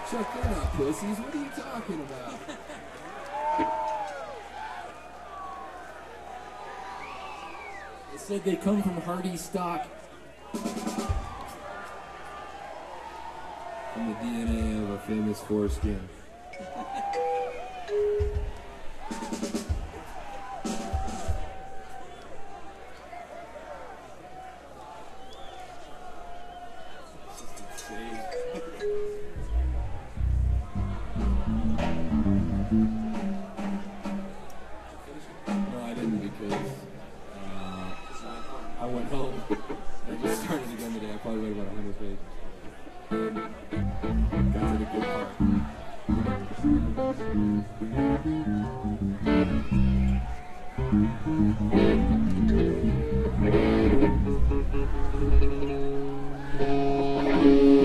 Chuck, they're not pussies. What are you talking about? They said they come from hardy stock. From the DNA of a famous foreskin. No, I didn't because I went home. I just started again today. I probably read about 100 pages. Got to the good part.